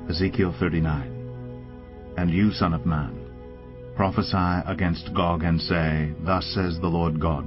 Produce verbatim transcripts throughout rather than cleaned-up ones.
Ezekiel thirty-nine. And you, son of man, prophesy against Gog, and say, Thus says the Lord God,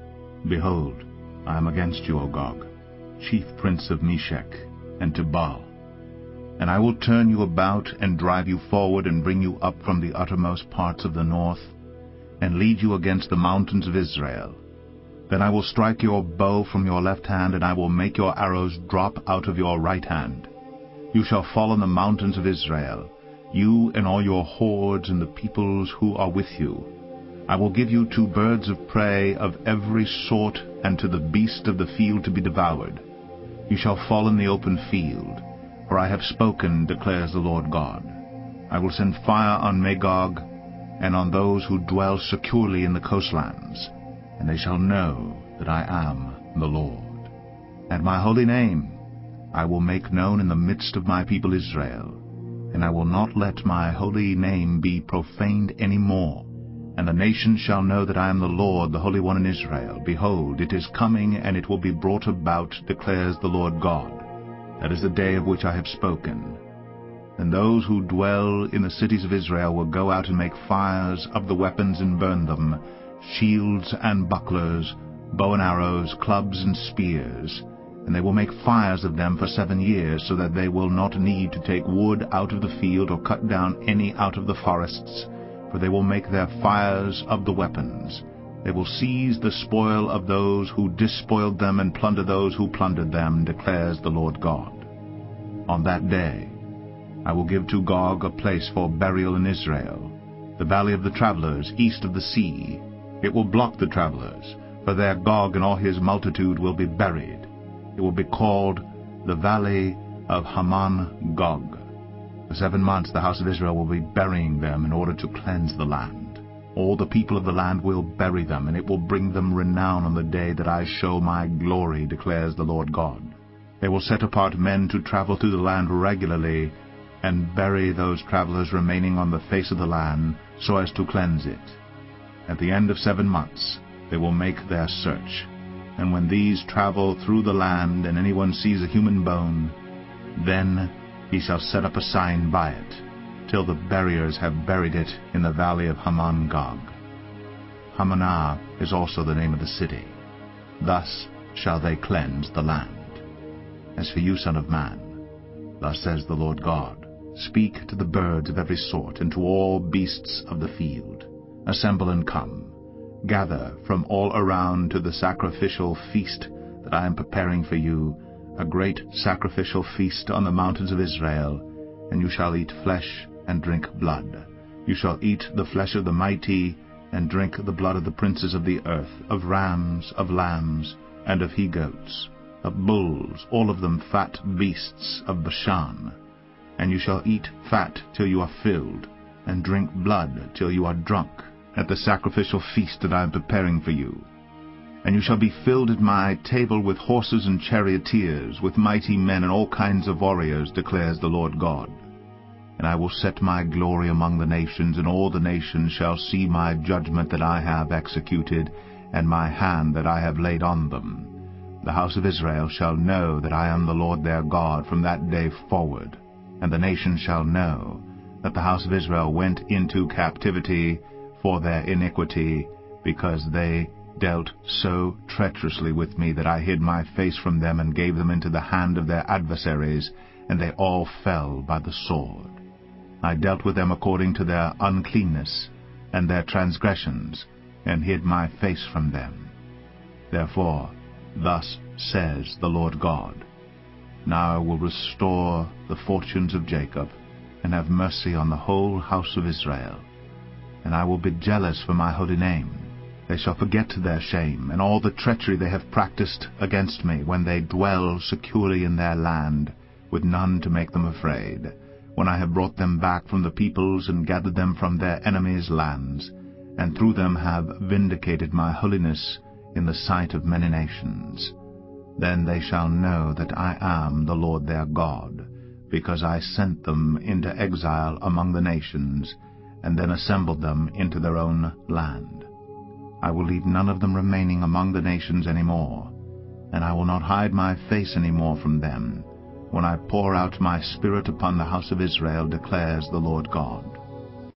Behold, I am against you, O Gog, chief prince of Meshech, and Tubal. And I will turn you about, and drive you forward, and bring you up from the uttermost parts of the north, and lead you against the mountains of Israel. Then I will strike your bow from your left hand, and I will make your arrows drop out of your right hand. You shall fall on the mountains of Israel, you and all your hordes and the peoples who are with you. I will give you to birds of prey of every sort, and to the beast of the field to be devoured. You shall fall in the open field, for I have spoken, declares the Lord God. I will send fire on Magog, and on those who dwell securely in the coastlands, and they shall know that I am the Lord. And my holy name I will make known in the midst of my people Israel, and I will not let my holy name be profaned any more. And the nations shall know that I am the Lord, the Holy One in Israel. Behold, it is coming, and it will be brought about, declares the Lord God. That is the day of which I have spoken. And those who dwell in the cities of Israel will go out and make fires of the weapons and burn them, shields and bucklers, bow and arrows, clubs and spears. And they will make fires of them for seven years, so that they will not need to take wood out of the field or cut down any out of the forests, for they will make their fires of the weapons. They will seize the spoil of those who despoiled them, and plunder those who plundered them, declares the Lord God. On that day I will give to Gog a place for burial in Israel, the valley of the travelers east of the sea. It will block the travelers, for there Gog and all his multitude will be buried. It will be called the Valley of Haman Gog. For seven months the house of Israel will be burying them in order to cleanse the land. All the people of the land will bury them, and it will bring them renown on the day that I show my glory, declares the Lord God. They will set apart men to travel through the land regularly, and bury those travelers remaining on the face of the land, so as to cleanse it. At the end of seven months they will make their search. And when these travel through the land, and anyone sees a human bone, then he shall set up a sign by it, till the buriers have buried it in the valley of Haman Gog. Hamanah is also the name of the city. Thus shall they cleanse the land. As for you, son of man, thus says the Lord God, Speak to the birds of every sort, and to all beasts of the field. Assemble and come. Gather from all around to the sacrificial feast that I am preparing for you, a great sacrificial feast on the mountains of Israel, and you shall eat flesh and drink blood. You shall eat the flesh of the mighty, and drink the blood of the princes of the earth, of rams, of lambs, and of he-goats, of bulls, all of them fat beasts of Bashan. And you shall eat fat till you are filled, and drink blood till you are drunk, at the sacrificial feast that I am preparing for you. And you shall be filled at my table with horses and charioteers, with mighty men and all kinds of warriors, declares the Lord God. And I will set my glory among the nations, and all the nations shall see my judgment that I have executed, and my hand that I have laid on them. The house of Israel shall know that I am the Lord their God from that day forward, and the nations shall know that the house of Israel went into captivity for their iniquity, because they dealt so treacherously with me that I hid my face from them and gave them into the hand of their adversaries, and they all fell by the sword. I dealt with them according to their uncleanness and their transgressions, and hid my face from them. Therefore, thus says the Lord God, Now I will restore the fortunes of Jacob, and have mercy on the whole house of Israel. And I will be jealous for my holy name. They shall forget their shame, and all the treachery they have practiced against me, when they dwell securely in their land, with none to make them afraid, when I have brought them back from the peoples, and gathered them from their enemies' lands, and through them have vindicated my holiness in the sight of many nations. Then they shall know that I am the Lord their God, because I sent them into exile among the nations, and then assembled them into their own land. I will leave none of them remaining among the nations any more, and I will not hide my face any more from them, when I pour out my Spirit upon the house of Israel, declares the Lord God.